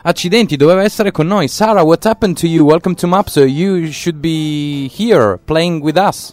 Accidenti, doveva essere con noi. Sarah, what happened to you? Welcome to Maps. You should be here playing with us.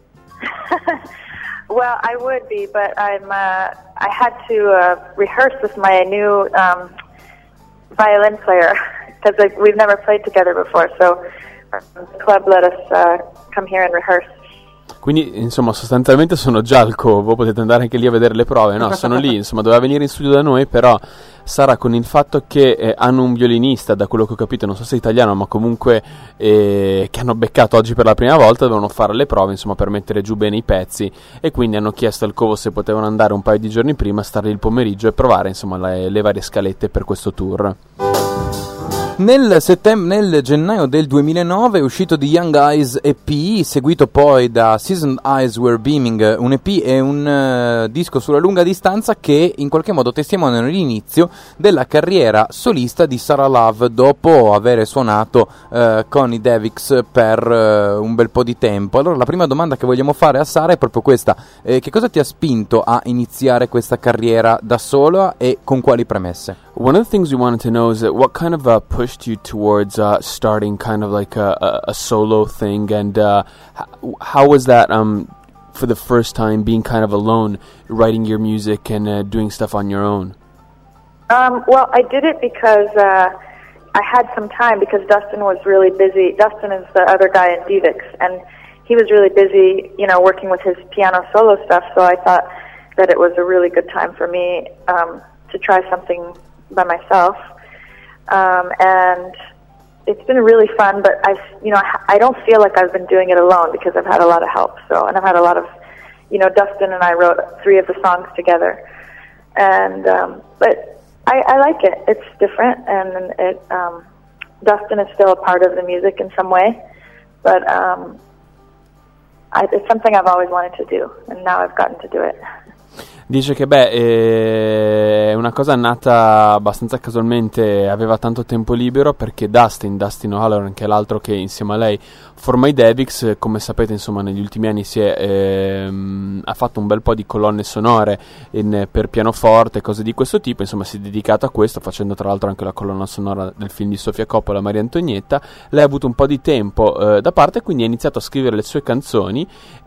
Well, I would be, but I had to rehearse with my new violin player because we've never played together before. So the club let us come here and rehearse. Quindi, insomma, sostanzialmente sono già al Covo, potete andare anche lì a vedere le prove, no? Sono lì, insomma, doveva venire in studio da noi, però Sara, con il fatto che hanno un violinista, da quello che ho capito, non so se è italiano, ma comunque che hanno beccato oggi per la prima volta, dovevano fare le prove, insomma, per mettere giù bene i pezzi, e quindi hanno chiesto al Covo se potevano andare un paio di giorni prima, stare lì il pomeriggio e provare, insomma, le varie scalette per questo tour. Nel gennaio del 2009 è uscito The Young Eyes EP, seguito poi da Seasoned Eyes Were Beaming, un EP e un disco sulla lunga distanza che in qualche modo testimoniano l'inizio della carriera solista di Sarah Love dopo aver suonato con i Davix per un bel po' di tempo. Allora la prima domanda che vogliamo fare a Sara è proprio questa: che cosa ti ha spinto a iniziare questa carriera da sola e con quali premesse? One of the things we wanted to know is that what kind of pushed you towards starting kind of like a solo thing, and how was that for the first time being kind of alone, writing your music and doing stuff on your own? Well, I did it because I had some time because Dustin was really busy. Dustin is the other guy in Davix, and he was really busy, you know, working with his piano solo stuff, so I thought that it was a really good time for me to try something by myself, and it's been really fun. But I don't feel like I've been doing it alone because I've had a lot of help. And I've had a lot of, Dustin and I wrote 3 of the songs together, and but I like it. It's different, and Dustin is still a part of the music in some way, but it's something I've always wanted to do, and now I've gotten to do it. Dice che è una cosa nata abbastanza casualmente, aveva tanto tempo libero perché Dustin O'Halloran, che è l'altro che insieme a lei forma i Davix, come sapete, insomma, negli ultimi anni ha fatto un bel po' di colonne sonore per pianoforte, cose di questo tipo, insomma si è dedicato a questo, facendo tra l'altro anche la colonna sonora del film di Sofia Coppola, Maria Antonietta. Lei ha avuto un po' di tempo da parte, quindi ha iniziato a scrivere le sue canzoni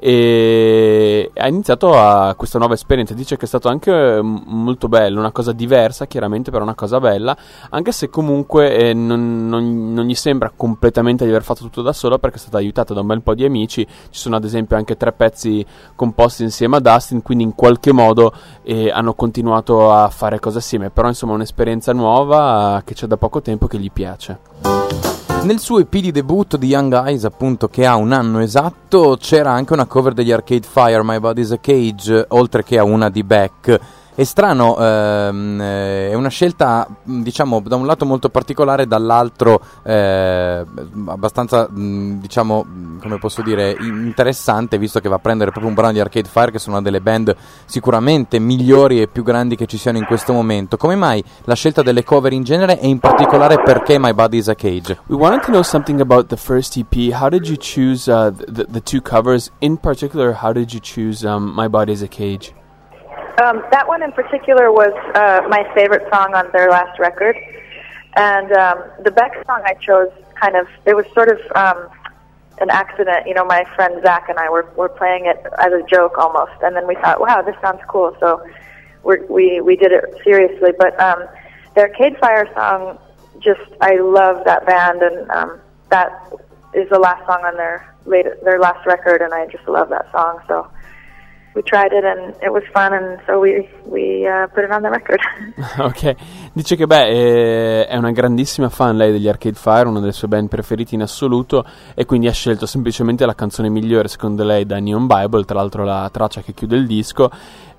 e ha iniziato a questa nuova esperienza. Dice che è stato anche molto bello, una cosa diversa chiaramente, però una cosa bella, anche se comunque non gli sembra completamente di aver fatto tutto da solo, perché è stata aiutata da un bel po' di amici. Ci sono ad esempio anche 3 pezzi composti insieme a Dustin, quindi in qualche modo hanno continuato a fare cose assieme, però insomma è un'esperienza nuova che c'è da poco tempo, che gli piace. Nel suo EP di debutto di Young Eyes, appunto, che ha un anno esatto, c'era anche una cover degli Arcade Fire, My Body's a Cage, oltre che a una di Beck. È strano, è una scelta, diciamo, da un lato molto particolare, dall'altro abbastanza, diciamo, come posso dire, interessante, visto che va a prendere proprio un brano di Arcade Fire, che sono una delle band sicuramente migliori e più grandi che ci siano in questo momento. Come mai la scelta delle cover in genere, e in particolare perché My Body is a Cage? We wanted to know something about the first EP. How did you choose the 2 covers? In particular, how did you choose My Body is a Cage? That one in particular was my favorite song on their last record, and the Beck song I chose it was sort of an accident. You know, my friend Zach and I were playing it as a joke almost, and then we thought, wow, this sounds cool, so we did it seriously. But the Arcade Fire song, I love that band, and that is the last song on their last record, and I just love that song, so we tried it and it was fun, and so we put it on the record. Ok, dice che è una grandissima fan lei degli Arcade Fire, una delle sue band preferite in assoluto, e quindi ha scelto semplicemente la canzone migliore secondo lei da Neon Bible, tra l'altro la traccia che chiude il disco,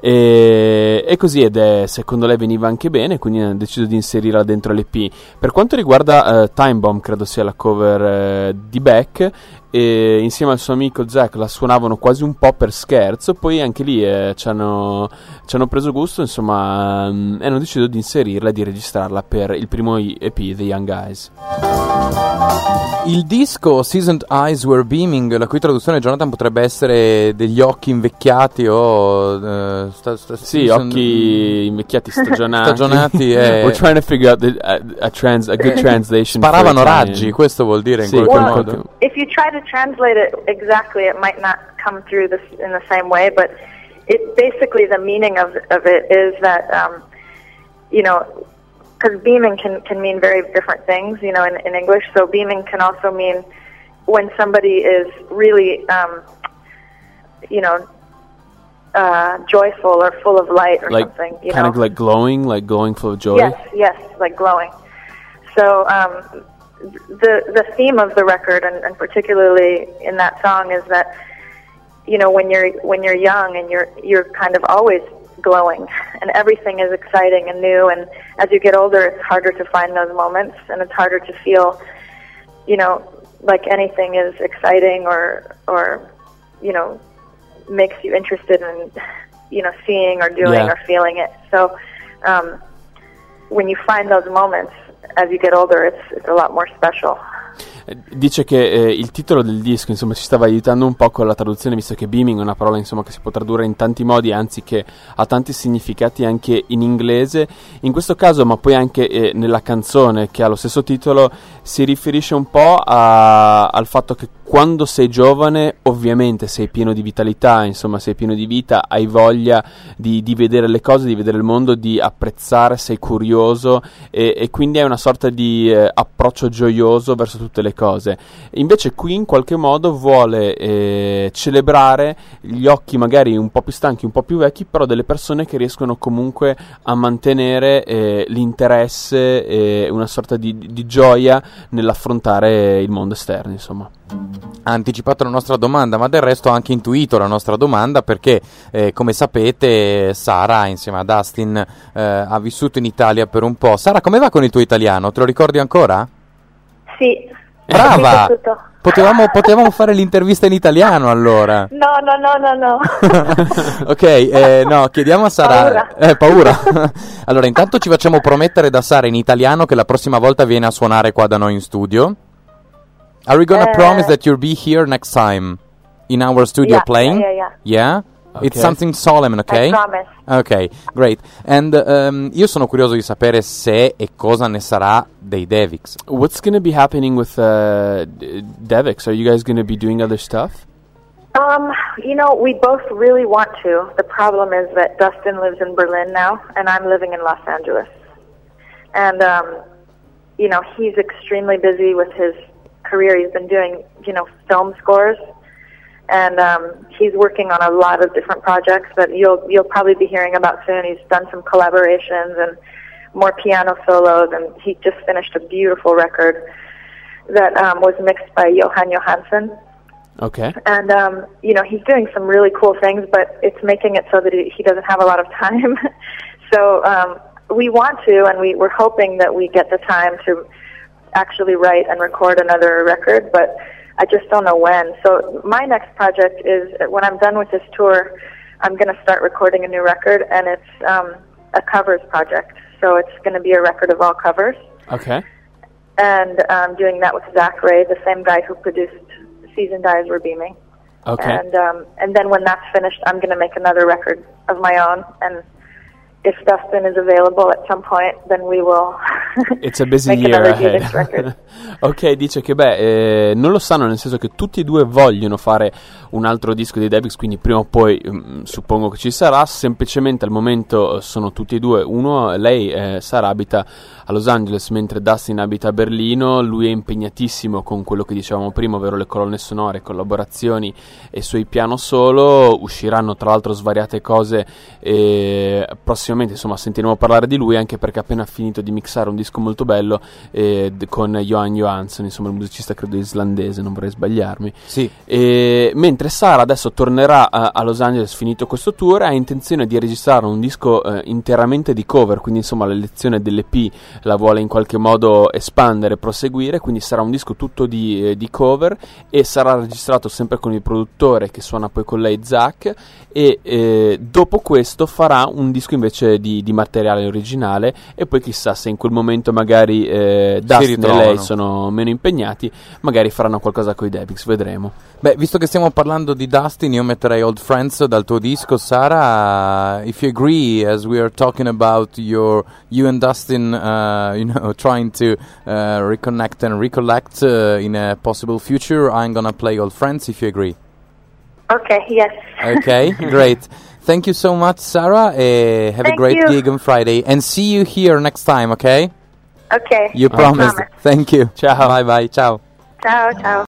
e così, secondo lei veniva anche bene, quindi ha deciso di inserirla dentro l'EP. Per quanto riguarda Time Bomb, credo sia la cover di Beck, e insieme al suo amico Zack la suonavano quasi un po' per scherzo, poi anche lì ci hanno preso gusto, insomma, e hanno deciso di inserirla e di registrarla per il primo EP, The Young Guys. Il disco Seasoned Eyes Were Beaming, la cui traduzione, Jonathan, potrebbe essere degli occhi invecchiati o sì, occhi invecchiati stagionati. We're trying to figure out a good translation. Sparavano raggi, questo vuol dire in qualche modo. If you try to translate it exactly, it might not come through in the same way, but it basically, the meaning of it is that because beaming can mean very different things, in English. So beaming can also mean when somebody is really, joyful or full of light or something. Kind of like glowing full of joy? Yes, like glowing. So the theme of the record, and particularly in that song, is that, when you're young and you're kind of always glowing and everything is exciting and new, and as you get older it's harder to find those moments and it's harder to feel like anything is exciting or makes you interested in seeing or doing or feeling it. So when you find those moments as you get older, it's a lot more special. Dice che il titolo del disco, insomma, ci stava aiutando un po' con la traduzione, visto che beaming è una parola, insomma, che si può tradurre in tanti modi, anzi che ha tanti significati anche in inglese. In questo caso, ma poi anche nella canzone che ha lo stesso titolo, si riferisce un po' al fatto che quando sei giovane ovviamente sei pieno di vitalità, insomma sei pieno di vita, hai voglia di vedere le cose, di vedere il mondo, di apprezzare, sei curioso e quindi hai una sorta di approccio gioioso verso tutte le cose. Invece qui in qualche modo vuole celebrare gli occhi magari un po' più stanchi, un po' più vecchi, però delle persone che riescono comunque a mantenere l'interesse e una sorta di gioia nell'affrontare il mondo esterno, insomma. Ha anticipato la nostra domanda, ma del resto ha anche intuito la nostra domanda, perché come sapete Sara insieme a Dustin ha vissuto in Italia per un po'. Sara, come va con il tuo italiano? Te lo ricordi ancora? Sì. Brava! Potevamo fare l'intervista in italiano allora. No. Ok, no, chiediamo a Sara. Paura. Allora, intanto ci facciamo promettere da Sara in italiano che la prossima volta viene a suonare qua da noi in studio. Are we gonna promise that you'll be here next time in our studio playing? Yeah? Okay. It's something solemn, okay? I promise. Okay, great. And io sono curioso di sapere se e cosa ne sarà dei Devix. What's gonna be happening with Devix? Are you guys gonna be doing other stuff? We both really want to. The problem is that Dustin lives in Berlin now, and I'm living in Los Angeles. And, he's extremely busy with his career. He's been doing, film scores, and he's working on a lot of different projects that you'll probably be hearing about soon. He's done some collaborations and more piano solos, and he just finished a beautiful record that was mixed by Johan Johansson. Okay. And, he's doing some really cool things, but it's making it so that he doesn't have a lot of time. So we want to, and we're hoping that we get the time to actually write and record another record, but I just don't know when. So my next project is, when I'm done with this tour, I'm going to start recording a new record, and it's a covers project. So it's going to be a record of all covers. Okay. And I'm doing that with Zach Ray, the same guy who produced Seasoned Eyes Were Beaming. Okay. And then when that's finished, I'm going to make another record of my own, and if Dustin is available at some point, then we will. It's a busy year ahead. Ok, dice che non lo sanno, nel senso che tutti e due vogliono fare un altro disco di Devix, quindi prima o poi suppongo che ci sarà. Semplicemente al momento sono tutti e due. Lei Sara abita a Los Angeles mentre Dustin abita a Berlino. Lui è impegnatissimo con quello che dicevamo prima, ovvero le colonne sonore, collaborazioni e suoi piano solo. Usciranno tra l'altro svariate cose prossimamente, insomma sentiremo parlare di lui, anche perché ha appena finito di mixare un disco molto bello con Johan Johansson, insomma il musicista credo islandese, non vorrei sbagliarmi. Sì. Mentre Sara adesso tornerà a Los Angeles finito questo tour, ha intenzione di registrare un disco interamente di cover, quindi insomma l'elezione dell'EP la vuole in qualche modo espandere, proseguire, quindi sarà un disco tutto di cover, e sarà registrato sempre con il produttore che suona poi con lei, Zach, e dopo questo farà un disco invece tracce di materiale originale, e poi chissà se in quel momento magari Dustin e lei sono meno impegnati, magari faranno qualcosa con i Davix, vedremo. Beh, visto che stiamo parlando di Dustin, io metterei Old Friends dal tuo disco, Sara. If you agree, as we are talking about you and Dustin, trying to reconnect and recollect in a possible future, I'm gonna play Old Friends, if you agree. Okay, yes. Okay, great. Thank you so much, Sarah. Have a great gig on Friday, and see you here next time, okay? Okay. You promised. Thank you. Ciao. Bye bye. Ciao. Ciao, ciao.